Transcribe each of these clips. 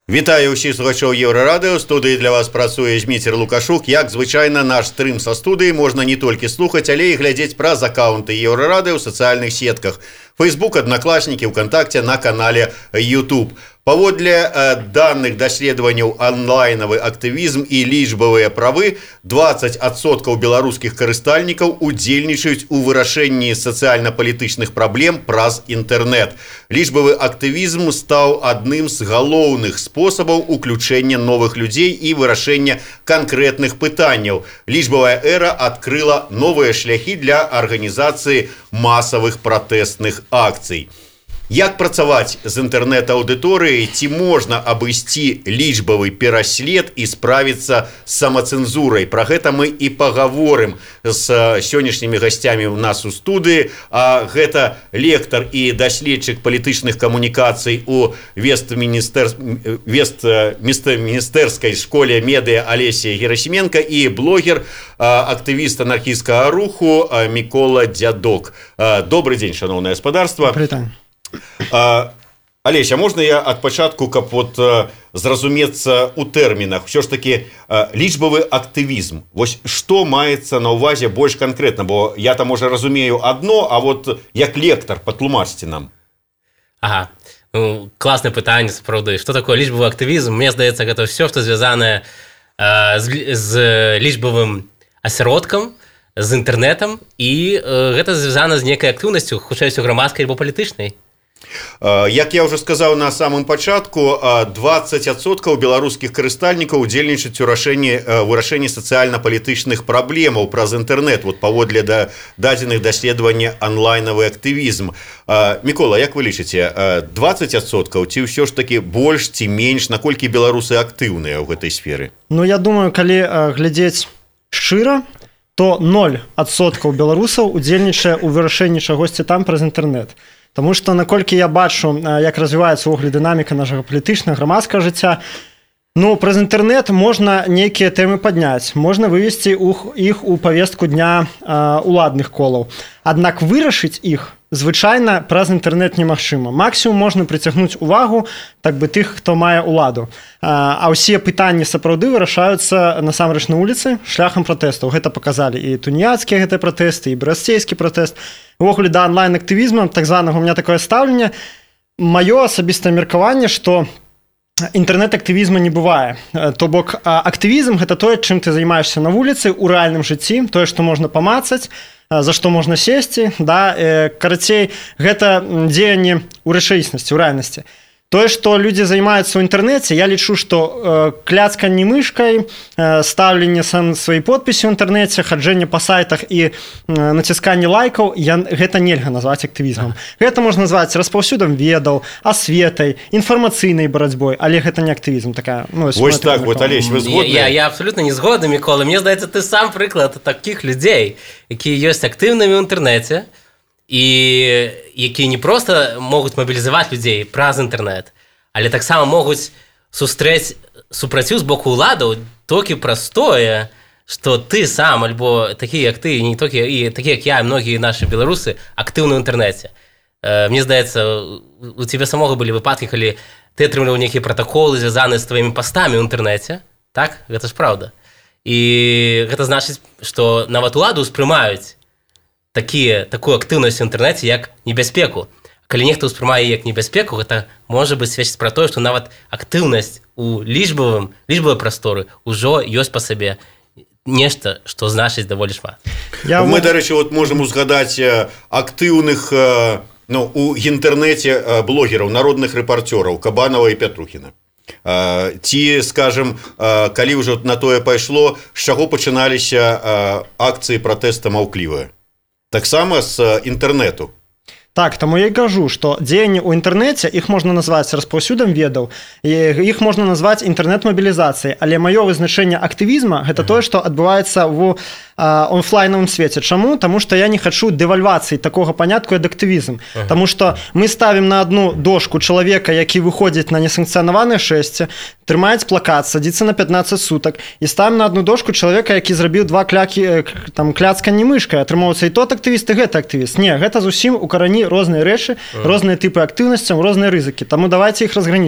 Вітаю ўсіх слухачоў Еўрарадыё. Студыі для вас працуе Зміцер Лукашук. Як звычайна, наш стрым са студыі можна не толькі слухаць, але і глядзець праз акаунты Еўрарадыё ў сацыяльных сетках. Facebook, Одноклассники, ВКонтакте, на канале YouTube. Паводле данных даследаванняў онлайнавы актывізм і лічбавыя правы 20% беларускіх карыстальнікаў удзельнічаюць у вырашэнні сацыяльна-палітычных праблем праз інтэрнэт. Лічбавы актывізм стаў адным з галоўных спосабаў уключэння новых людзей і вырашэння канкрэтных пытанняў. Лічбавая эра адкрыла новыя шляхі для арганізацыі масавых пратэстных акцый. Як працаваць з інтэрнэт-аўдыторыяй, ці можна абысці лічбавы пераслед і справіцца з самацэнзурай? Пра гэта мы і пагаворым з сённяшнімі гасцямі ў нас у студыі. Гэта лектар і даследчык палітычных камунікацый у Вестмінстэрскай школе медыа Алесія Герасіменка і блогер, актывіст анархісцкага руху Мікола Дзядок. Добрый дзень, шаноўнае гаспадарства. Алесь, а можна я ад пачатку, каб зразумецца ў тэрмінах? Усё ж такі лічбавы актывізм. Вось што маецца на ўвазе больш канкрэтна? Бо я там можа разумею адно, а вот як лектар патлумачце нам. Ага, ну, класнае пытанне, сапраўды. Што такое лічбавы актывізм? Мне здаецца, гэта ўсё, што звязанае з лічбавым асяродкам, з інтэрнэтам, і гэта звязана з нейкай актыўнасцю, хутчэй усё грамадскай альбо палітычнай. Як я ўжо сказаў на самым пачатку, 20% беларускіх карыстальнікаў удзельнічаюць у вырашэнні сацыяльна-палітычных праблемаў праз інтэрнэт, вот паводле дадзеных даследавання онлайнавы актывізм. Мікола, як вы лічыце, 20% ці ўсё ж такі больш ці менш, наколькі беларусы актыўныя ў гэтай сферы? Ну, я думаю, калі глядзець шчыра, то 0% беларусаў удзельнічае ў вырашэнні чагосьці там праз інтэрнэт. Таму што, наколькі я бачу, як развіваецца ўвогуле дынаміка нашага палітычнага, грамадскага жыцця, ну, праз інтэрнэт можна нейкія тэмы падняць, можна вывесці іх у павестку дня уладных колаў. Аднак вырашыць іх звычайна праз інтэрнэт немагчыма. Максімум можна прыцягнуць увагу, так бы, тых, хто мае ўладу. А ўсе пытанні сапраўды вырашаюцца насамрэч на вуліцы шляхам пратэстаў. Гэта паказалі і туніяцкія гэтыя пратэсты, і брасцейскі пратэст. Увогуле, да онлайн-актывізму, так званага, у меня такое стаўленне. Маё асабістае меркаванне, што інтэрнэт-актывізма не бывае. То бок, актывізм – гэта тое, чым ты займаешься на вуліцы, у рэальным жыцці, тое, што можна памацаць, за што можна сесці, да, карацей, гэта дзеянне ў рэчаіснасці, у рэальнасці. Тое, што людзі займаюцца ў інтэрнэце, я лічу, што кляцканне мышкай, стаўленне сваёй подпісі ў інтэрнэце, хаджэнне па сайтах і націсканне лайкаў, гэта нельга назваць актывізмам. Гэта можна назваць распаўсюдам ведаў, асветай, інфармацыйнай барацьбой, але гэта не актывізм. Такая, ну, вось так, вот, Алесь, вы згодны? Я абсолютно не згодны, Мікола. Мне здаецца, ты сам прыклад такіх людзей, якія ёсць актыўнымі ў інтэрнэце, і якія не проста могуць мабілізаваць людзей праз інтэрнэт, але таксама могуць сустрэць супраціў з боку ўладаў толькі праз тое, што ты сам, альбо такі, як ты, не толькі, і такі, як я, і многія нашы беларусы, актыўны ў інтэрнэце. Мне здаецца, у цябе самога былі выпадкі, калі ты атрымліваў нейкія пратаколы, звязаныя з тваімі пастамі ў інтэрнэце, так? Гэта ж праўда. І гэта значыць, што нават уладу ўспрымаюць такую актыўнасць у інтэрнэце як небяспеку. Калі нехта ўспрымае як небяспеку, гэта можа быць сведчыць пра тое, што нават актыўнасць у лічбавай прасторы ўжо ёсць па сабе нешта, што значыць даволі шмат. Мы, дарэчы, можам узгадаць актыўных у інтэрнэце блогераў, народных рэпарцёраў Кабанова і Пятрухіна. Ці, скажем, калі ўжо на тое пайшло, з чаго пачыналіся акцыі пратэста маўклівыя? Таксама з інтэрнэту. Так, таму я і кажу, што дзеянні ў інтэрнэце, іх можна назваць распаўсюдам ведаў, іх можна назваць інтэрнэт-мабілізацыяй, але маё вызначэнне актывізма – гэта тое, што адбываецца ў онлайнавым свеце. Чаму? Таму што я не хачу дэвальвацыі такога панятку, як актывізм. Таму што мы ставім на адну дошку чалавека, які выходзіць на несанкцыянаванае шэсце, трымаюць плакат, садзіцца на 15 сутак, і ставім на адну дошку чалавека, які зрабіў 2 кляцканні мышкай. Атрымоўваецца і тот актывіст, і гэта актывіст. Не, гэта зусім у карані розныя рэчы, розныя тыпы актыўнасцяў, розныя рызыкі. Таму давайте іх разгранічым.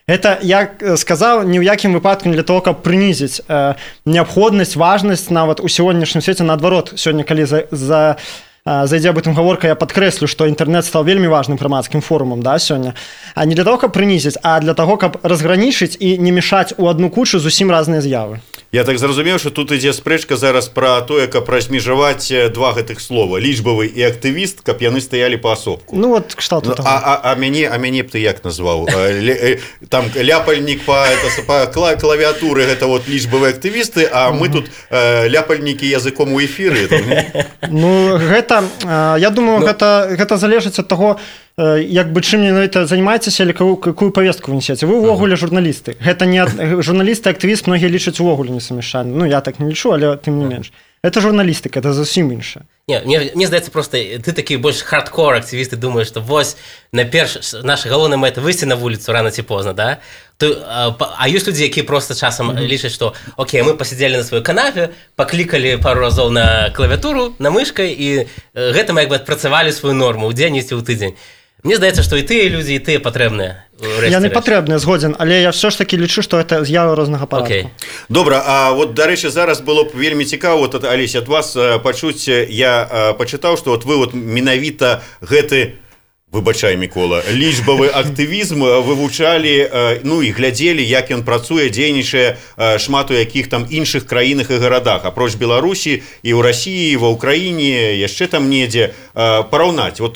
Это, я сказаў, ні ў якім выпадку не для того, каб прынізіць неабходнасць, важнасць нават у сённяшнім свеце. Наадварот, сёння, калі зайдзе об этом гаворка, я падкрэслю, што інтэрнэт стаў вельмі важным грамадскім форумам, да, сёння. А не для того, каб прынізіць, а для того, каб разгранічыць і не мешаць у адну кучу зусім разныя з'явы. Я так зразумеў, што тут ідзе спрэчка зараз пра тое, каб размежаваць два гэтых слова, лічбавы і актывіст, каб яны стаялі паасобку. Ну вот кшталту таго. А мяне б ты як назваў? Там ляпальнік па клавіатуры гэта вот лічбавыя актывісты, а мы тут ляпальнікі языком у эфіры. Ну гэта, я думаю, гэта залежыць ад таго, як бы чым менавіта займаецеся, или какую повестку вы несеце. Вы увогуле журналісты. Гэта не журналісты, актывіст, многія лічаць увогуле несумяшальна. Ну я так не лічу, але тым не менш. Это журналістыка, это зусім іншае. Мне здаецца, просто ты такі больш хардкор актывіст, і думаеш, што вось найперш наша галоўная мэта выйсці на вуліцу рана ці позна, да? А ёсць людзі, якія просто часам лічаць, што окей, мы пасядзелі на сваёй канапе, паклікалі пару разоў на клавіатуру, на мышкай, і гэтым як бы адпрацавалі сваю норму ў дзень ці ў тыдзень. Мне здаецца, што і тыя людзі, і тыя патрэбныя. Яны патрэбныя, згодзін, але я все ж таки лічу, што гэта з'ява рознага парадку. Добра, а вот, дарэчы, зараз было б вельмі цікава, вот, Алесь, ад вас пачуць, я пачытаў, што вот вы вот менавіта гэты, выбачай, Мікола, лічбавы актывізм вывучалі, ну і глядзелі, як ён працуе, дзейнічае шмат у якіх там іншых краінах і гарадах, апроч Беларусі, і ў Расіі, і ва Ўкраіне, яшчэ там недзе параўнаць. Вот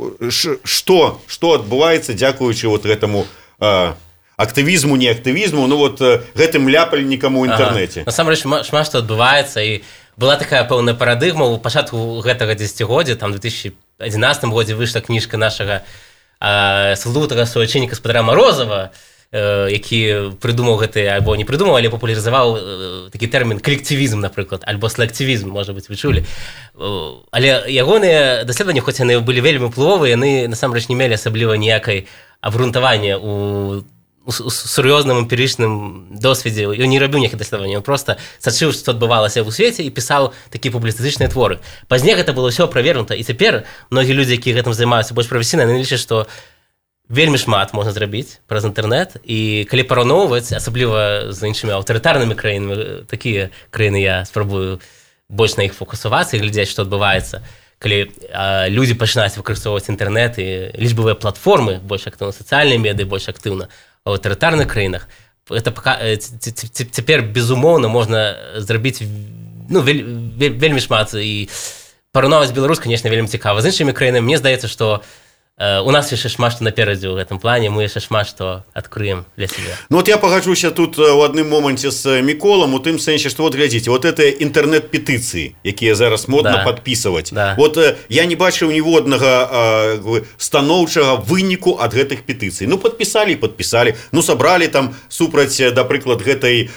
што адбываецца дзякуючы вот гэтаму актывізму, не актывізму, ну вот гэтым ляпальнікам у інтэрнэце. Насамрэч, шмат што адбываецца, і была такая пэўная парадыгма ў пачатку гэтага дзесяцігоддзя, там 2011 годзе выйшла кніжка нашага славутага суайчынніка спадара Морозова, які прыдумаў гэты, альбо не прыдумаў, але папулярызаваў такі тэрмін калектывізм, напрыклад, альбо селектывізм, можа быць, вы чулі. Але ягоныя даследаванні, хоць яны былі вельмі ўплывовыя, яны насамрэч не мелі асабліва ніякай абгрунтавання у сур'ёзным эмпірычным досведзе. Ён не рабіў ніякіх даследаванняў, ён проста сачыў, што адбывалася ў свеце, і пісаў такія публіцыстычныя творы. Пазней гэта было ўсё правернута, і цяпер многія людзі, якія гэтым займаюцца больш прафесійна, яны лічаць, што вельмі шмат можна зрабіць праз інтэрнэт, і калі параўноўваць, асабліва з іншымі аўтарытарнымі краінамі, такія краіны я спрабую больш на іх фокусавацца і глядзець, што адбываецца, калі людзі пачынаюць выкарыстоўваць інтэрнэт і лічбавыя платформы больш актыўна, сацыяльныя медыі больш актыўна у аўтарытарных краінах, цяпер, безумоўна, можна зрабіць вельмі шмат, і параўноўваць Беларусь, канешне, вельмі цікава. З іншымі краінамі, мне здаецца, што у нас яшчэ шмат што наперадзе ў гэтым плане, мы яшчэ шмат што адкрыем для сябе. Ну вот я пагаджуся тут у адным моманце з Міколам, у тым сэнсе, што вот глядзіце, вот это інтэрнэт-петыцыі, якія зараз модна падпісваць. Вот я не бачыў ніводнага станоўчага выніку ад гэтых петыцый. Ну падпісалі, ну сабралі там супраць, да прыклад, гэтай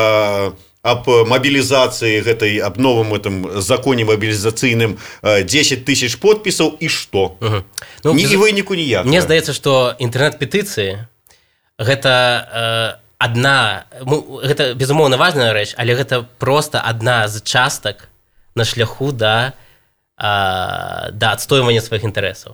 аб мабілізацыі гэтай, аб новым этом законе мабілізацыйным 10 тысяч подпісаў, і што? Ні выніку ніяк. Мне здаецца, што інтэрнэт-петыцыі гэта гэта безумоўна важная рэч, але гэта проста адна з частак на шляху да адстойвання сваіх інтарэсаў.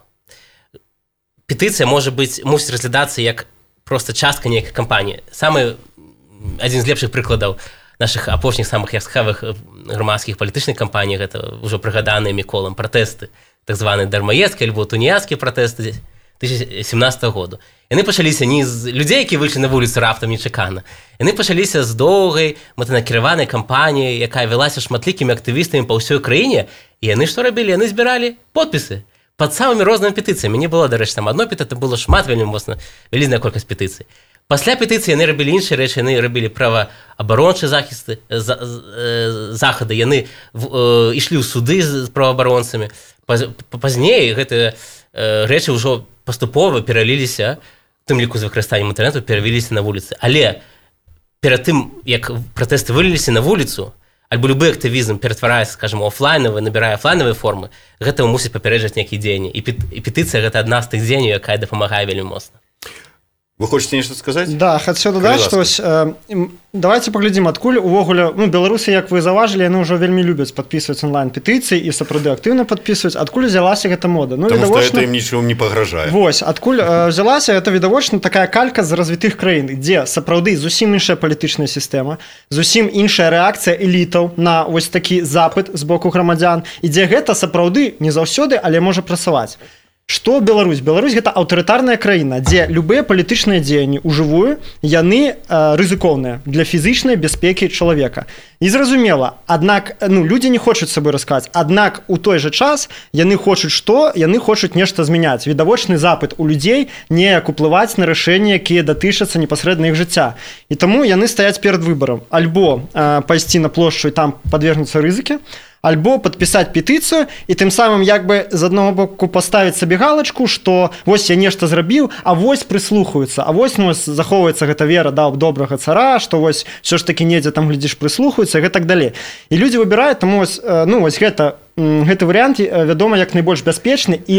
Петыцыя мусіць разглядацца як проста частка нейкай кампаніі. Адзін з лепшых прыкладаў наших апошніх самых яскравых грамадскіх палітычных кампаній, гэта ўжо прыгаданыя Міколам пратэсты, так званыя дармаедскія альбо туніяцкія пратэсты 2017 году. Яны пачаліся не з людзей, які выйшлі на вуліцу раптам нечакана. Яны пачаліся з доўгай мэтанакіраванай кампаніі, якая вялася шматлікімі актывістамі па ўсёй краіне, і яны што рабілі? Яны збіралі подпісы пад самымі рознымі петыцыямі. Не было, дарэчы, там адной петыцыі, было шмат, вельмі моцна, вялізная колькасць петыцый. Пасля петыцыі яны рабілі іншыя рэчы, яны рабілі праваабарончыя захады, яны ішлі ў суды з праваабаронцамі. Пазней гэтыя рэчы ўжо паступова пераліліся, у тым ліку з выкарыстаннем інтэрнэту, перавяліся на вуліцы. Але перад тым, як пратэсты выліліся на вуліцу, альбо любы актывізм ператвараецца, скажам, офлайнавы, набірае офлайнавыя формы, гэта мусіць папярэджаць нейкія дзеянні. І петыцыя гэта адна з тых дзеянняў, якая дапамагае вельмі моцна. Вы хочаце нешта сказаць? Да, хацеў дадаць, што давайте паглядзім, адкуль увогуле, беларусы, як вы заўважылі, яны ўжо вельмі любяць падпісваць онлайн-петыцыі і сапраўды актыўна падпісваюць. Адкуль взялася гэта мода? Таму што гэта ім нічым не пагражае. Вось, адкуль взялася, гэта відавочна такая калька з развітых краін, дзе сапраўды зусім іншая палітычная сістэма, зусім іншая рэакцыя элітаў на вось такі запыт з боку грамадзян, і дзе гэта сапраўды не заўсёды, але можа працаваць. Што Беларусь? Беларусь гэта аўтарытарная краіна, дзе любыя палітычныя дзеянні ўжывую, яны рызыкоўныя для фізычнай бяспекі чалавека. І зразумела, аднак людзі не хочуць сабой расказаць, аднак у той жа час яны хочуць што? Яны хочуць нешта змяняць. Відавочны запыт у людзей неяк уплываць на рашэнні, якія датычацца непасрэдна іх жыцця. І таму яны стаяць перад выбарам. Альбо пайсці на плошчу і там падвергнуцца рызыкі, альбо падпісаць петыцыю і тым самым як бы з аднаго боку паставіць сабе галачку, што вось я нешта зрабіў, а вось прыслухаюцца, а вось захоўваецца гэта вера да добрага цара, што вось все ж такі недзе там глядзіш прыслухаюцца і гэтак далей. І людзі выбіраюць, таму вось гэты варыянт вядома як найбольш бяспечны і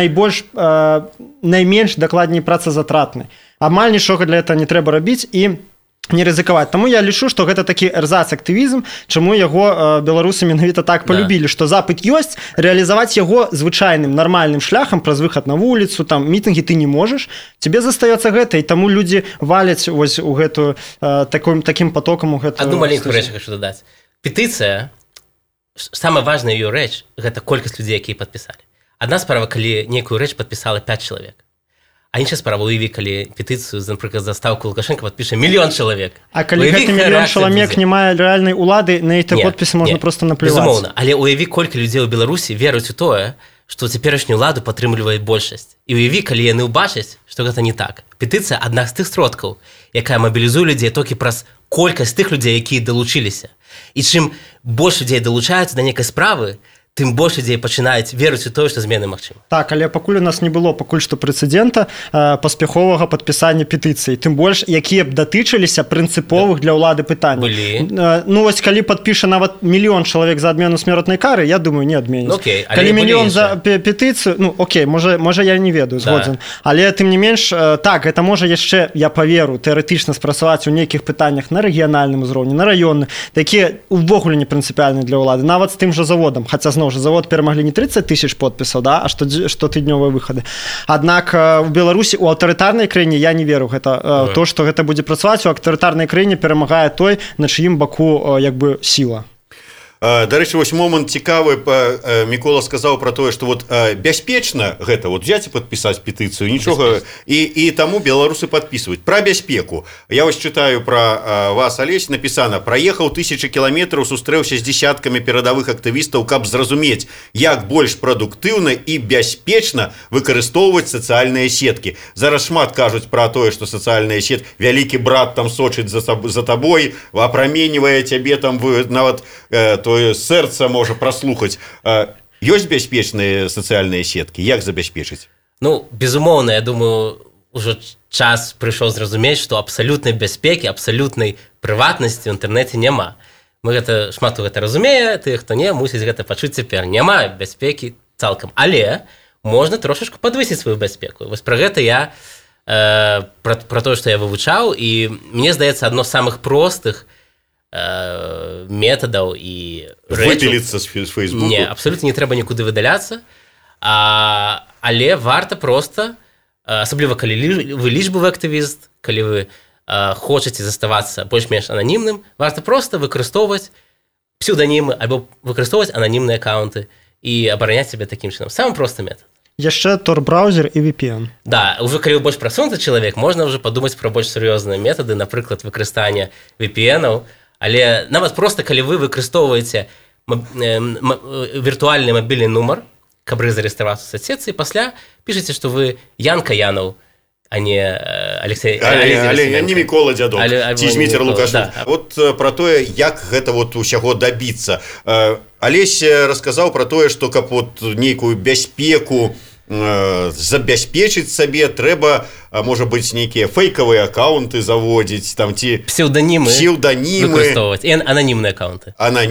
найменш дакладней працазатратны. Амаль нічога для этого не трэба рабіць і не рызыкаваць. Таму я лічу, што гэта такі эрзац-актывізм, чаму яго беларусы менавіта так полюбілі, што запыт ёсць, рэалізаваць яго звычайным нармальным шляхам праз выхад на вуліцу, там мітынгі ты не можаш, тебе застаецца гэта, і таму людзі валяць вось у гэтую такім потокам у гэтую. Одну маленькую рэч хочу дадаць. Петыцыя, самая важная ее рэч, гэта колькасць людзей, якія падпісалі. Адна справа, калі нейкую рэч падпісала 5 чалавек. А іншая справа, уяві, калі петыцыю, напрыклад, за ставку Лукашенко падпіша 1 мільён чалавек. А калі гэты 1 мільён чалавек не мае рэальнай улады, на эти подпісы можна проста напліваць. Безумоўна, але уяві, колькі людзей у Беларусі веруць у тое, што цяперашнюю ўладу падтрымлівае большасць. І уяві, калі яны ўбачаць, што гэта не так. Петыцыя адна з тых сродкаў, якая мабілізуе людзей толькі праз колькасць тых людзей, якія далучыліся. І чым больш людзей далучаюцца да нейкай справы, тым больш людзей пачынаюць верыць у тое, што змены магчымы. Так, але пакуль у нас не было пакуль што прэцэдэнта паспяховага падпісання петыцыі, тым больш якія б датычыліся прынцыповых для ўлады пытанняў. Вось калі падпіша нават 1 мільён чалавек за адмену смертнай кары, я думаю, не адменіць. Калі 1 мільён за петыцыю, можа я не ведаю, згодзін. Але тым не менш, так, гэта можа яшчэ, я паверу, тэарэтычна спрацаваць у нейкіх пытаннях на рэгіянальным узроўні, на раённы, такія увогуле не прынцыпіальныя для ўлады, нават з тым жа заводам, хаця зноў жа завод перамаглі не 30 000 подпісаў, а штотыднёвыя выхады. Аднак у Беларусі у аўтарытарнай краіне я не веру гэта то, што гэта будзе працаваць, у аўтарытарнай краіне перамагае той, на чыім баку як бы сіла. Дарэчы, вось момант цікавы, Мікола сказаў пра тое, што вот бяспечна гэта вот взять і падпісаць петыцыю, нічога, і таму беларусы падпісваюць. Пра бяспеку. Я вось чытаю пра вас, Алесь, напісана: праехаў 1000 кіламетраў, сустрэўся з дзесяткамі перадавых актывістаў, каб зразумець, як больш прадуктыўна і бяспечна выкарыстоўваць сацыяльныя сеткі. Зараз шмат кажуць пра тое, што сацыяльныя сеткі, вялікі брат там сочыць за табой, апраменьвае цябе там нават тое сэрца можа праслухаць. Ёсць бяспечныя сацыяльныя сеткі? Як забяспечыць? Безумоўна, я думаю, ужо час прыйшоў зразумець, што абсалютнай бяспекі, абсалютнай прыватнасці ў інтэрнэце няма. Мы шмат хто гэта разумее, тыя, хто не, мусіць гэта пачуць цяпер. Няма бяспекі цалкам. Але можна трошачку падвысіць сваю бяспеку. Вось пра гэта я, пра тое, што я вывучаў, і мне здаецца, адно з самых простых метадаў і выпіліцца з Фейсбуку. Не, абсолютно не трэба нікуды выдаляцца, але варта проста, асабліва калі вы лічбавы актывіст, калі вы хочаце заставацца больш-менш ананімным, варта проста выкарыстоўваць псеўданімы альбо выкарыстоўваць ананімныя аккаунты і абараняць сябе такім чынам. Самы просты метад. Яшчэ Tor-браузер і VPN. Да, уже калі больш прасунуты чалавек, можна ўжо падумаць пра больш сур'ёзныя метады, напрыклад, выкарыстання VPN-аў. Але нават проста, калі вы выкарыстоўваеце віртуальны мабільны нумар, каб зарэгістравацца ў соцсетцы, пасля пішаце, што вы Ян Каянаў, а не Алексей... Але не Мікола Дзядок, ці Зміцер Лукашук. Вот пра тое, як гэта вот усяго дабіцца. Алесь расказаў пра тое, што каб вот нейкую бяспеку забяспечыць сабе, трэба, можа быць, нейкія фейкавыя аккаунты заводзіць, там ці псеўданімы выкарыстоўваць, і ананімныя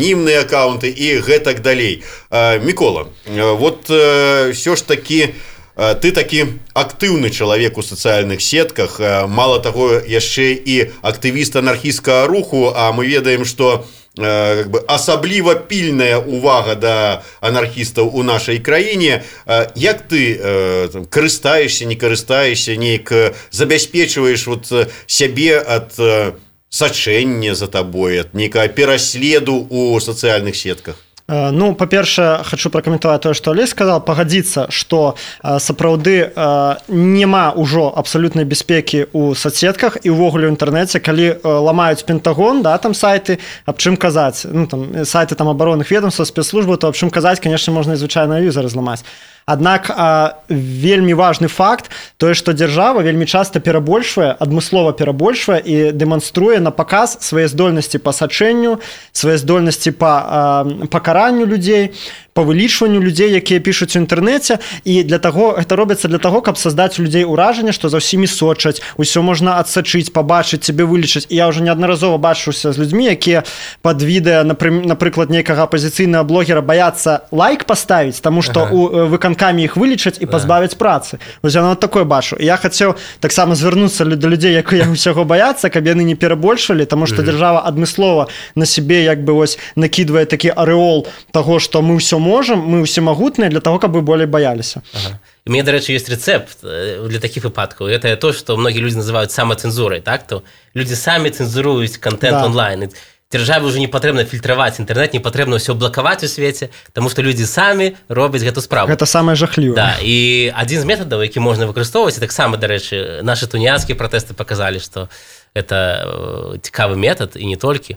аккаунты і гэтак далей. Мікола, вот ўсё ж такі ты такі актыўны чалавек у сацыяльных сетках, мало таго, яшчэ і актывіст анархісцкага руху, а мы ведаем, што асабліва пільная увага да анархістаў у нашай краіне. Як ты карыстаешся, не карыстаешся, неяк забяспечваеш сябе ад сачэння за табой, ад нейкага пераследу у сацыяльных сетках? Ну, па-першае, хочу пракаментаваць тое, што Алесь сказал, пагадзіцца, што сапраўды няма ўжо абсалютнай бяспекі ў соцсетках і ўвогуле ў інтэрнэце, калі ламаюць Пентагон, да, там сайты, аб чым казаць, ну, там, сайты там абаронных ведомстваў, спецслужбаў, то аб чым казаць, конечно, можна і звычайна юзары зламаць. Аднак вельмі важны факт тое, што дзяржава вельмі часта перабольшвае, адмыслова перабольшвае і дэманструе на паказ свае здольнасці па сачэнню, свае здольнасці па пакаранню людзей, па вылічванню людзей, якія пішуць у інтэрнэце, і для таго гэта робіцца для таго, каб саздаць у людзей ўражанне, што за ўсімі сочаць, усё можна адсачыць, пабачыць, цябе вылічыць. І я ўжо неаднаразова бачуся з людзьмі, якія пад відэа, напрыклад, нейкага апазіцыйнага блогера баяцца лайк паставіць, таму што у выканкамі іх вылічаць і пазбавяць працы. Вось я нават такое бачу. І я хацеў таксама звярнуцца да людзей, якія ўсяго баяцца, каб яны не перабольшвалі, таму што дзяржава адмыслова на сябе як бы вось накідвае такі арэол таго, што мы ўсё можем, мы усемагутныя для того, каб вы болей баяліся. У меня, до речі, есть рецепт для таких выпадков. Это то, что многие люди называют самоцензурой. Так? То люди сами цензуруют контент онлайн. И державе уже не потрібно фільтраваць інтэрнэт, не патрэбна ўсё блакаваць у свеце, таму што людзі самі робяць гэту справу. Гэта самае жахлівае. Да, і адзін з метадаў, які можна выкарыстоўваць, і таксама, дарэчы, нашы туніянскія пратэсты паказалі, што это цікавы метад, і не толькі.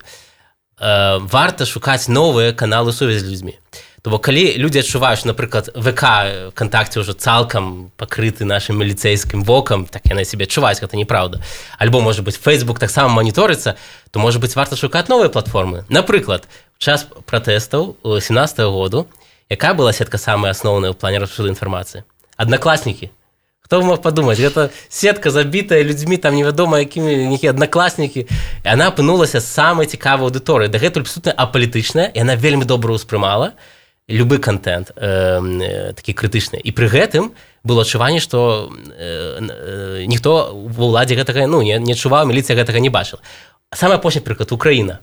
Варта шукаць новыя каналы сувязі з людзьмі. То бок, калі людзі адчуваюць, напрыклад, ВК, ВКонтакце ўжо цалкам пакрыты нашым міліцэйскім вокам, так яны сябе адчуваюць, гэта неправда. Альбо, можа быць, Facebook таксама маніторыцца, то, можа быць, варта шукаць новыя платформы. Напрыклад, у час пратэстаў 2017 году, якая была сетка самая асноўная ў плане распаўсюду інфармацыі? Аднакласнікі. Хто мог падумаць? Гэта сетка забітая людзьмі, там невядома якімі, нейкія аднакласнікі. І яна апынулася самай цікавай аўдыторыяй. Дагэтуль абсалютна апалітычная, і яна вельмі добра ўспрымала любы контент такі крытычны. І пры гэтым было адчуванне, што ніхто ва ўладзе гэтага не адчуваў, міліцыя гэтага не бачыла. Самы апошні прыклад, Украіна.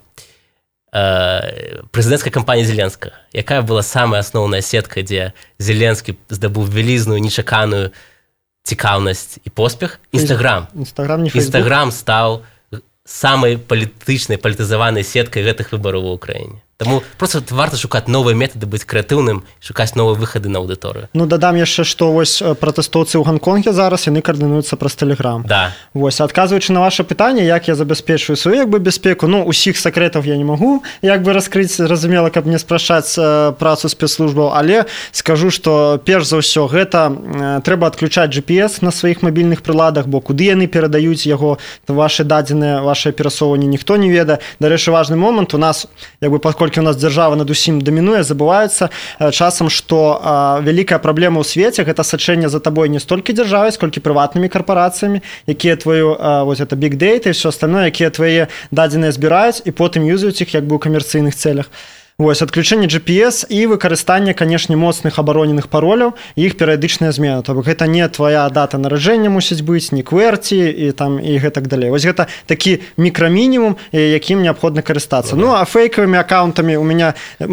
Прэзідэнцкая кампанія Зеленскага. Якая была самая асноўная сетка, дзе Зеленскі здабыў вялізную, нечаканую цікаўнасць і поспех? Інстаграм. Інстаграм стаў самай палітычнай, палітызаванай сеткай гэтых выбараў ва ўкраіне. Таму просто варта шукаць новыя метады, быць крэатыўным, шукаць новыя выхады на аўдыторыю. Ну, дадам яшчэ, што вось пратэстоўцы ў Ганконге зараз, яны каардынуюцца праз Тэлеграм. Да. Вось, адказваючы на ваше пытанне, як я забяспечваю сваю як бы бяспеку, ну, усіх сакрэтаў я не магу як бы раскрыць, разумела, каб не спрашаць працу спецслужбаў, але скажу, што перш за ўсё гэта трэба адключаць GPS на сваіх мабільных прыладах, бо куды яны перадаюць яго, вашы дадзеныя, вашае перасоўванне ніхто не ведае. Дарэчы, важны момант, у нас як бы паколькі у нас дзяржава над усім дамінуе, забываецца часам, што вялікая праблема ў свеце гэта сачэнне за табой не столькі дзяржавай, сколькі прыватнымі карпарацыямі, якія твою вось это big data і все остальное, якія твае дадзеныя збіраюць і потым юзаюць іх як бы ў камерцыйных цэлях. Вось, адключэнне GPS і выкарыстанне, канешне, моцных абароненых пароляў і іх перыядычная змена. То бок гэта не твоя дата нараджэння мусіць быць, не QWERTY і там і гэтак далей. Вось гэта такі мікрамінімум, якім неабходна карыстацца. Ну, а фейкавымі аккаунтамі у меня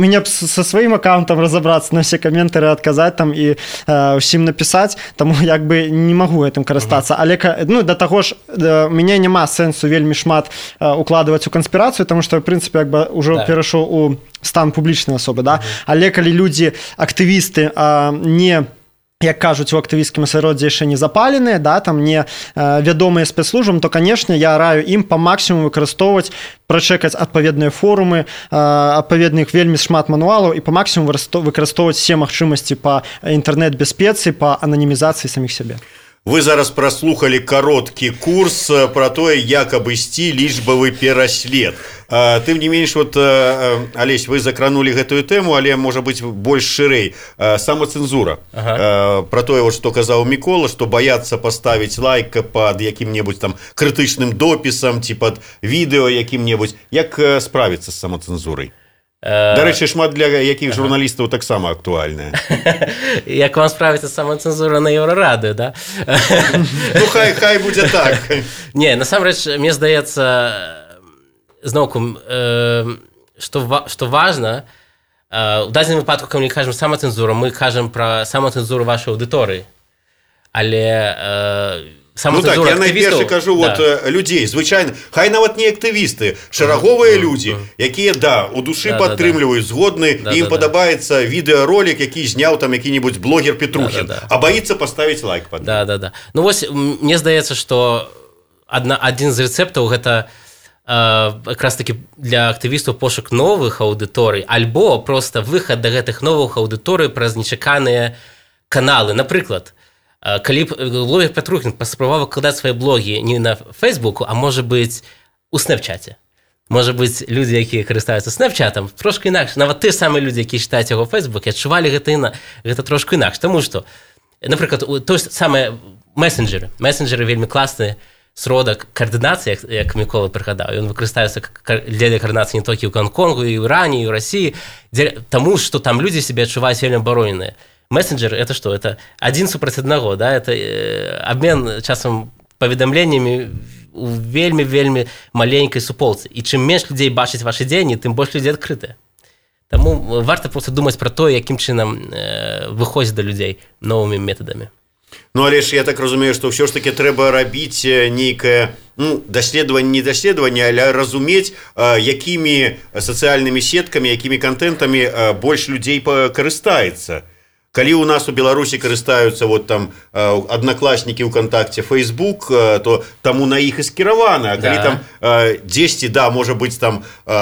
са сваім аккаунтам разабрацца, на все каментары адказаць там і ўсім напісаць, таму як бы не магу гэтым карыстацца. Але ну, да таго ж мяне няма сэнсу вельмі шмат укладваць у канспірацыю, таму што, в прынцыпе, як бы ўжо перайшоў у стан публічнай асобы, да? Але калі людзі, актывісты, не, як кажуць, у актывісцкім асяроддзі яшчэ не запаленыя, да, там не вядомыя спецслужбам, то, канешне, я раю ім па максімуму выкарыстоўваць, прачэкаць адпаведныя форумы, адпаведных вельмі шмат мануалаў і па максімуму выкарыстоўваць все магчымасці па інтэрнэт-бяспецы, па ананімізацыі саміх сябе. Вы зараз праслухалі кароткі курс пра тое, як абысці лічбавы пераслед. Тым не менш, вот, Алесь, вы закранулі гэтую тэму, але, можа быць, больш шырэй. Самацэнзура. Пра тое, вот, што казаў Мікола, што баяцца паставіць лайк пад якім-небудзь там крытычным допісам ці пад відэо якім-небудзь. Як справіцца з самацэнзурай? Дарэчы, шмат для якіх журналістаў таксама актуальная. Як вам справіцца самацэнзура на Еўрарадыё, да? Ну, хай будзе так. Не, насамрэч, мне здаецца, зноўку, што важна, у дадзеным выпадку, калі мы кажам самацэнзура, мы кажам пра самацэнзуру вашай аўдыторыі. Але ну так, я найперш кажу, да. Вот людзей, звычайна, хай нават не актывісты, шараговыя людзі, якія, да, у душы падтрымліваюць, згодны, ім падабаецца відэаролік, які зняў там які-небудзь блогер Петрухін, а баіцца паставіць лайк пад. Да. Ну вось, мне здаецца, што адзін з рэцэптаў гэта якраз такі для актывістаў пошук новых аўдыторый, альбо проста выхад да гэтых новых аўдыторый праз нечаканыя каналы. Напрыклад, калі блогер Петрухін паспрабаваў выкладаць свае блогі не на Фейсбуку, а можа быць у Снэпчаце. Можа быць, людзі, якія карыстаюцца Снэпчатам, трошку інакш. Нават тыя самыя людзі, якія чытаюць яго Фейсбук, адчувалі гэта трошку інакш. Таму што, напрыклад, той самыя месенджеры. Месенджеры вельмі класны сродак каардынацыі, як Мікола прыгадаў. Ён выкарыстаецца для каардынацыі не толькі ў Гонконгу, і ў Іране, і ў Расіі, таму што там людзі сябе адчуваюць вельмі абароненыя. Мессенджер – это что? Это один супраць аднаго, да? Это обмен часам паведамленнямі у вельмі маленькай суполцы. І чым менш людзей бачыць вашы дзеянні, тым больш людзей адкрытыя. Таму варта проста думаць пра тое, якім чынам выходзіць да людзей новымі метадамі. Ну, але ж я так разумею, што ўсё ж такі трэба рабіць нейкае, даследаванне, не даследаванне, але разумець, якімі сацыяльнымі сеткамі, якімі кантэнтамі больш людзей карыстаецца. Калі ў нас у Беларусі карыстаюцца вот там аднакласнікі ВКонтакце, Фейсбук, то таму на іх і скіравана. А калі там дзесьці, да, можа быць там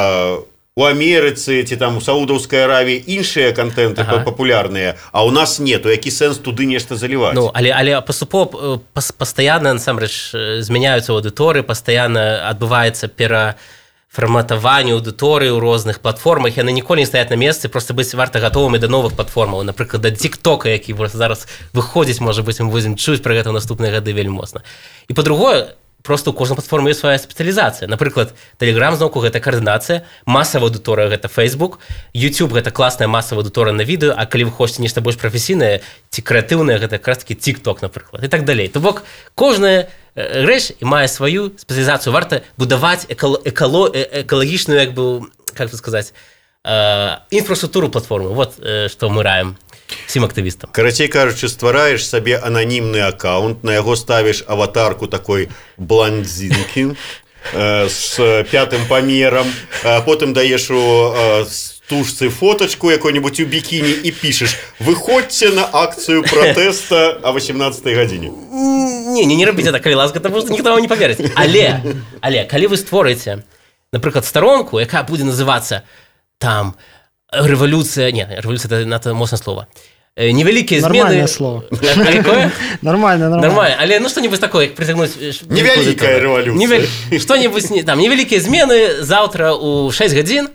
у Амерыцы ці там у Саудаўскай Аравіі іншыя кантэнты папулярныя, а ў нас не, то які сэнс туды нешта заліваць? Ну, але паступова пастаянна, насамрэч, змяняюцца аўдыторыі, пастаянна адбываецца фарматаванне аўдыторыі ў розных платформах, яны ніколі не стаяць на месцы, проста быць варта гатовымі да новых платформаў, напрыклад, да TikTok, які зараз выходзіць, можа быць, мы будзем чуць пра гэта ў наступныя гады вельмі моцна. І па-другое, проста ў кожнай платформе ёсць свая спецыялізацыя. Напрыклад, Telegram, зноўку, гэта каардынацыя, масавая аўдыторыя – гэта Facebook, YouTube – гэта класная масавая аўдыторыя на відэо, а калі вы хочаце нешта больш прафесійнае ці крэатыўнае, гэта якраз такі TikTok, напрыклад, і так далей. То бок, кожная рэч мае сваю спецыялізацыю. Варта будаваць экалагічную, як бы, как бы сказаць, інфраструктуру платформы. Вот што мы раім всім актывістам. Карацей кажучы, ствараеш сабе ананімны аккаунт, на яго ставіш аватарку такой блондзінкі з пятым памерам, потым даеш у стужцы фоточку якой-нибудь у бікіні і пішаш: выходзьце на акцыю пратэста о 18-й гадзіне. Не рабіце так, калі ласка, таму што ніхто вам не паверыць. Але калі вы створыце, напрыклад, старонку, якая будзе называцца там революция, это надо моцное слово. Невеликие измены. Нормальное слово. А какое? Нормально. Але что-нибудь такое, притягнуть. Невеликая революция. Что-нибудь там, невеликие измены завтра у 6 гадзін.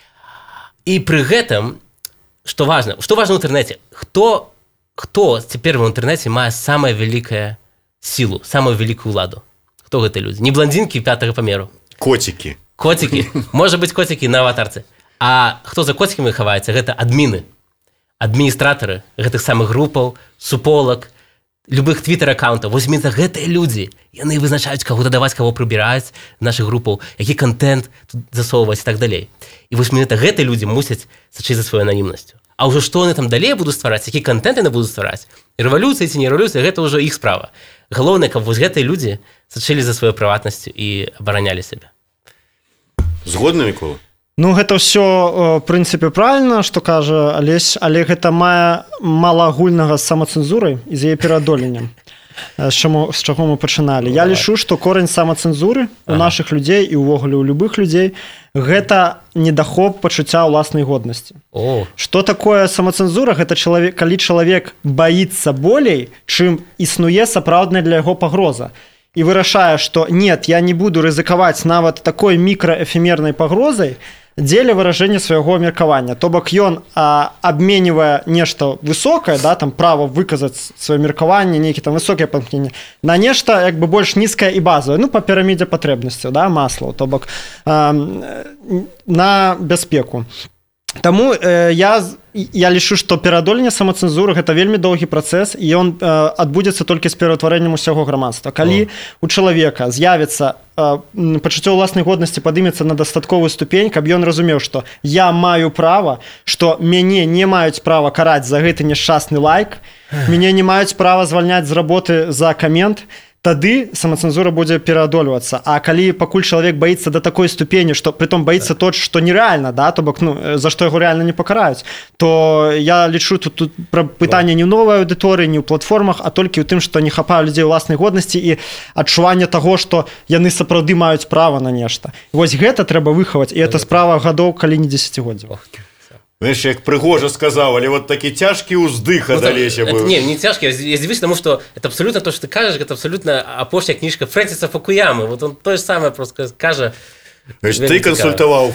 И при гэтым, что важно в интернете? Кто теперь в интернете мае самую великую силу, самую великую ладу? Кто это люди? Не блондинки пятого по меру. Котики. Может быть, котики на аватарце. А хто за коцікамі хаваецца? Гэта адміны, адміністратары гэтых самых групаў, суполак, любых твиттер-аккаунтаў. Вось менавіта гэтыя людзі, яны вызначаюць, каго дадаваць, каго прыбіраць з нашых групаў, які контент тут засоўваць і так далей. І вось менавіта гэтыя людзі мусяць сачыць за сваёй ананімнасцю. А ўжо што яны там далей будуць ствараць, які контент яны будуць ствараць, рэвалюцыя ці не рэвалюцыя, гэта ўжо іх справа. Галоўнае, каб вось гэтыя людзі сачылі за сваёй прыватнасцю і абаранялі сябе. Згодны, Мікола? Ну, гэта ўсё, в прынцыпе, правільна, што кажа Алесь, але гэта мае мала агульнага з самацэнзурай і з яе пераадоленнем, з чаго мы пачыналі. Я лічу, што корань самацэнзуры у нашых людзей і ўвогуле ў любых людзей гэта недахоп пачуцця ўласнай годнасці. Што такое самацэнзура? Гэта калі чалавек баіцца болей, чым існуе сапраўдная для яго пагроза. І вырашае, што нет, я не буду рызыкаваць нават такой мікраэфемернай пагрозай дзеля выражэння свайго меркавання. То бок ён абменьвае нешта высокае, да, там права выказаць сваё меркаванне, нейкі там высокае памкненне, на нешта як бы больш нізкае і базавае, ну па пірамідзе патрэбнасцяў, да, Маслоў, то бок на бяспеку. Таму я лічу, што пераадоленне самацэнзуры гэта вельмі доўгі працэс, і ён адбудзецца толькі з пераўтварэннем усяго грамадства. Калі у чалавека з'явіцца пачуццё ўласнай годнасці, падымецца на дастатковую ступень, каб ён разумеў, што я маю права, што мяне не маюць права караць за гэты няшчасны лайк, мяне не маюць права звальняць з работы за камент, тады самацэнзура будзе пераадольвацца. А калі пакуль чалавек баіцца да такой ступені, што прытом баіцца то, што нерэальна, да, то бок, за што яго рэальна не пакараюць, то я лічу тут пра пытанне не ў новай аўдыторыі, не ў платформах, а толькі ў тым, што не хапае людзей уласнай годнасці і адчуванне таго, што яны сапраўды маюць права на нешта. І вось гэта трэба выхаваць, і это справа гадоў, калі не дзесяцігоддзяў. Знаешь, як прыгожа сказал, але вот такі цяжкі ўздых адалесе быў. Не цяжкі, я здзівіўся, тому што это абсолютно то, што ты кажаш, гэта абсолютно апошняя кніжка Фрэнсіса Фукуямы. Вот он тое ж самае просто кажа. Ты кансультаваў.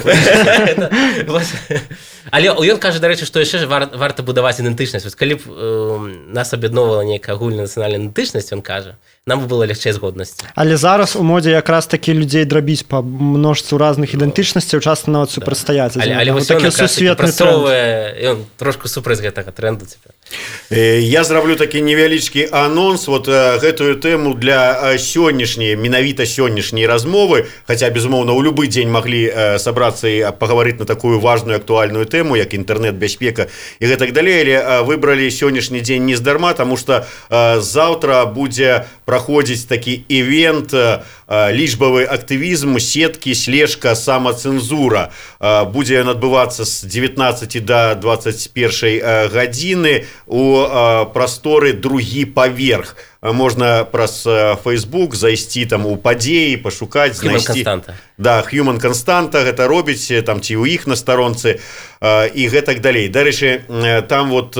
Але ён кажа, дарэчы, што яшчэ варта будаваць ідэнтычнасць. Калі б нас аб'ядноўвала нейкая агульная нацыянальная ідэнтычнасць, ён кажа, нам бы было лягчэй з годнасці. Але зараз у модзе якраз такі людзей драбіць па множцу разных ідэнтычнасцяў, часта нават супрацьстаяць. Але вось ён працоўвае, ён трошку супраць гэтага тренду цяпер. Я зраблю такі невялічкі анонс, вот гэтую тэму для сённяшняй, менавіта сённяшняй размовы, хаця, безумоўна, у любы дзень маглі сабрацца і пагаварыць на такую важную актуальную тэму, як інтэрнэт-бяспека і гэтак далей, але выбралі сённяшні дзень не здарма, таму што заўтра будзе праходзіць такі івент, лічбавы актывізм, сеткі, слежка, самацэнзура. Будзе ён адбывацца з 19 до 21 гадзіны у прасторы «Другі паверх». Можна праз Facebook зайсці там у падзеі, пашукаць, знайсці. Да, Human Constanta гэта робіць, там ці ў іх на старонцы і гэтак далей. Дарэчы, там вот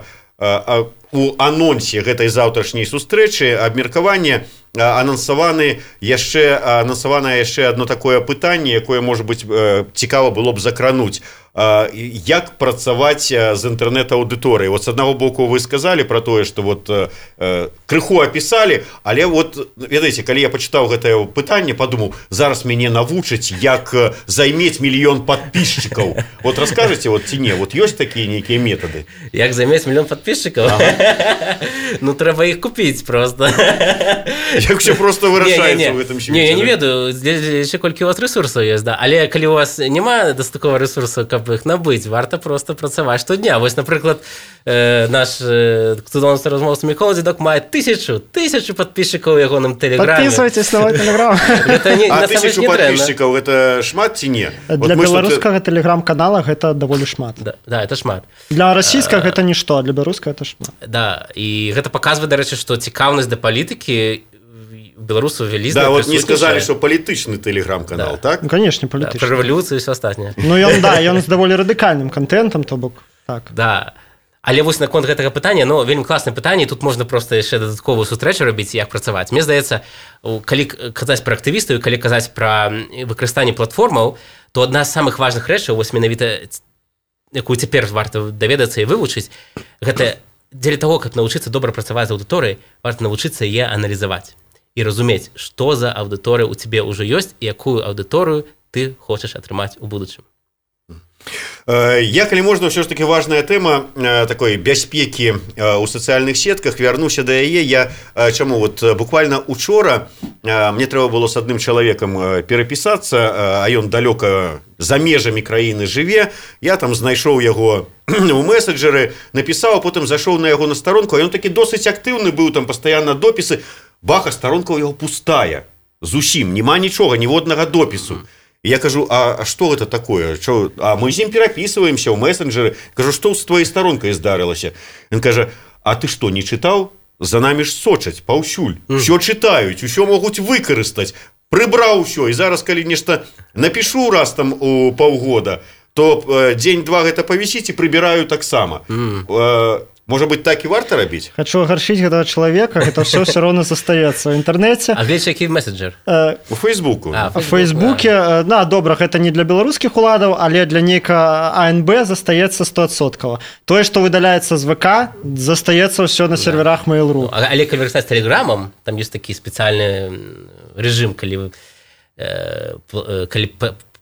у анонсе гэтай заўтрашняй сустрэчы абмеркаванне анансаванае яшчэ одно такое пытанне, якое, можа быць, цікава было б закрануць. Як працаваць з інтэрнэт-аўдыторыяй? Вот з аднаго боку вы сказалі пра тое, што вот крыху апісалі, але вот, ведаеце, калі я пачытаў гэтае пытанне, падумаў, зараз мяне навучаць, як займець мільён падпісчыкаў. Вот раскажаце, вот ці не, вот ёсць такія нейкія метады? Як займець мільён падпісчыкаў? Ну, трэба іх купіць просто. Як все просто вырашаецца ў гэтым свеце? Не, я не ведаю, яшчэ колькі у вас ресурсаў ёсць, да. Але калі у вас няма дастаткова ресурсаў, каб іх набыць, варта просто працаваць штодня. Вось, напрыклад, наш цудоўны размоўца Мікола Дзедок мае 1000 падпісчыкаў у ягоным тэлеграме. Подписывайтесь на мой тэлеграм. А 1000 падпісчыкаў гэта шмат ці не? Для беларускага тэлеграм-канала гэта даволі шмат. Да, это шмат. Для расійскага гэта нішто, а для беларускага гэта шмат. Да, і гэта паказвае, дарэчы, што цікаўнасць да палітыкі беларусаў вялізная. Да, вот не сказалі, што палітычны тэлеграм-канал, так? Ну, конечно, палітычны. Пра рэвалюцыю і ўсё астатняе. Ну, ён з даволі радыкальным кантэнтам, то бок, так. Да. Але вось наконт гэтага пытання, ну, вельмі класнае пытанне, тут можна проста яшчэ дадатковую сустрэчу робіць, як працаваць. Мне здаецца, калі казаць пра актывістаў і калі казаць пра выкарыстанне платформаў, то адна з самых важных рэчаў, вось менавіта, якую цяпер варта даведацца і вывучыць, гэта дзеля таго, каб навучыцца добра працаваць з аўдыторыяй, варта навучыцца яе аналізаваць і разумець, што за аўдыторыя ў цябе ўжо ёсць і якую аўдыторыю ты хочаш атрымаць у будучым. Я, калі можна, ўсё ж таки важная тэма такой бяспекі ў сацыяльных сетках, вярнуся да яе. Я чаму вот буквально учора мне трэба было з адным чалавекам перапісацца, а ён далёка за межамі краіны жыве. Я там знайшоў яго у месенджеры, напісаў, а потым зайшоў на яго на старонку, а ён такі досыць актыўны быў, там пастаянна допісы. Баха, старонка ў яго пустая. Зусім, няма нічога, ніводнага допісу. І я кажу, а што гэта такое? А мы з ім перапісваемся ў месенджеры. Кажу, што з твоей старонкай здарылася? Ён кажа, а ты што, не чытаў? За намі ж сочаць паўсюль. Усё чытаюць, усё могуць выкарыстаць. Прыбраў усё, і зараз, калі нешта напішу раз там у паўгода, то дзень-два гэта павісіць і прыбіраю таксама. Можа быць, так і варта рабіць? Хачу агарчыць гэтага чалавека, гэта ўсё роўна застаецца ў інтэрнэце. А гледзь, які месенджер? У Фейсбуку. У Фейсбуке, да, добра, гэта не для беларускіх уладаў, але для нейка АНБ застаецца 100%. Тое, што выдаляецца з ВК, застаецца ўсё на серверах Mail.ru. Але калі вырастаць тэлеграмам, там ёсць такі спецыяльны рэжым, калі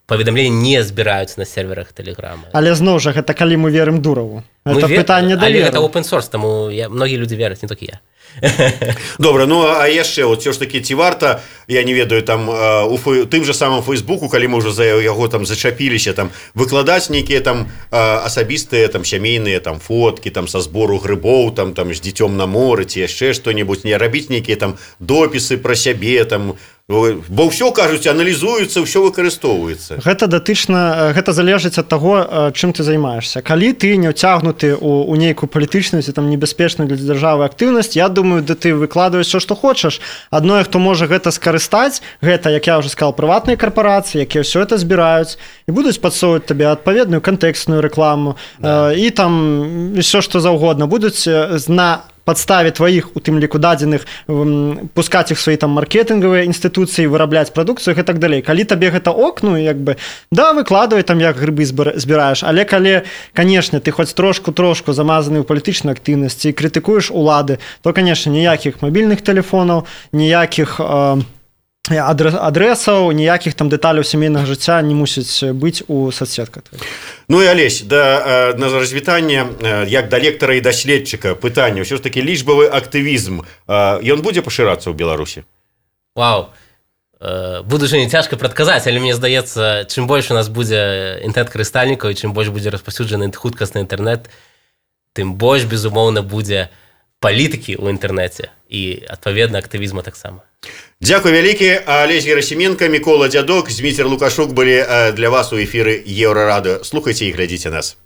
паведамленні не збіраюцца на серверах Тэлеграма. Але зноў жа, гэта калі мы верым Дураву. Это пытанне даверу. Але гэта open source, таму многія людзі вераць, не толькі я. Добра, ну а яшчэ вот все ж таки ці варта, я не ведаю, там у тым же самым Фейсбуку, калі мы ўжо за яго там зачапіліся, там выкладаць нейкія там асабістыя там сямейныя там фоткі там са збору грыбоў там з дзіцём на моры ці яшчэ што-небудзь, не рабіць нейкія там допісы пра сябе там, бо ўсё, кажуць, аналізуецца, ўсё выкарыстоўваецца. Гэта датычна, гэта залежыць ад таго, чым ты займаешься. Калі ты не ўцягнуты у нейкую палітычную ці там небяспечную для дзяржавы актыўнасць, я думаю, да ты выкладваеш все, што хочаш. Адное, хто можа гэта скарыстаць, гэта, як я ўжо сказал, прыватныя карпорацыі, якія ўсё это збіраюць і будуць падсоўваць табе адпаведную кантэкстную рэкламу, і там ўсё, што заўгодна, будуць на падставе тваіх, у тым ліку дадзеных, пускаць іх свае там маркетынгавыя інстытуцыі, вырабляць прадукцыю і так далей. Калі табе гэта ок, ну, як бы, да, выкладвай там, як грыбы збіраеш, але калі, канешне, ты хоць трошку замазаны ў палітычнай актыўнасці і крытыкуеш улады, то, канешне, ніякіх мабільных тэлефонаў, ніякіх адрэсаў, ніякіх там дэталяў сямейнага жыцця не мусіць быць у соцсетках. Ну і Алесь, на развітанне, як да лектара і даследчыка, пытанне, ўсё ж такі лічбавы актывізм, ён будзе пашырацца ў Беларусі? Вау, будучыні цяжка прадказаць, але мне здаецца, чым больш у нас будзе інтэрнэт-карыстальнікаў і чым больш будзе распаўсюджаны хуткасны інтэрнэт, тым больш, безумоўна, будзе палітыкі ў інтэрнэце і, адпаведна, актывізма таксама. Дзякуй вялікі. Алесь Герасименко, Мікола Дзядок, Зміцер Лукашук былі для вас у эфіры Еўрарадыё. Слухайце і глядзіце нас.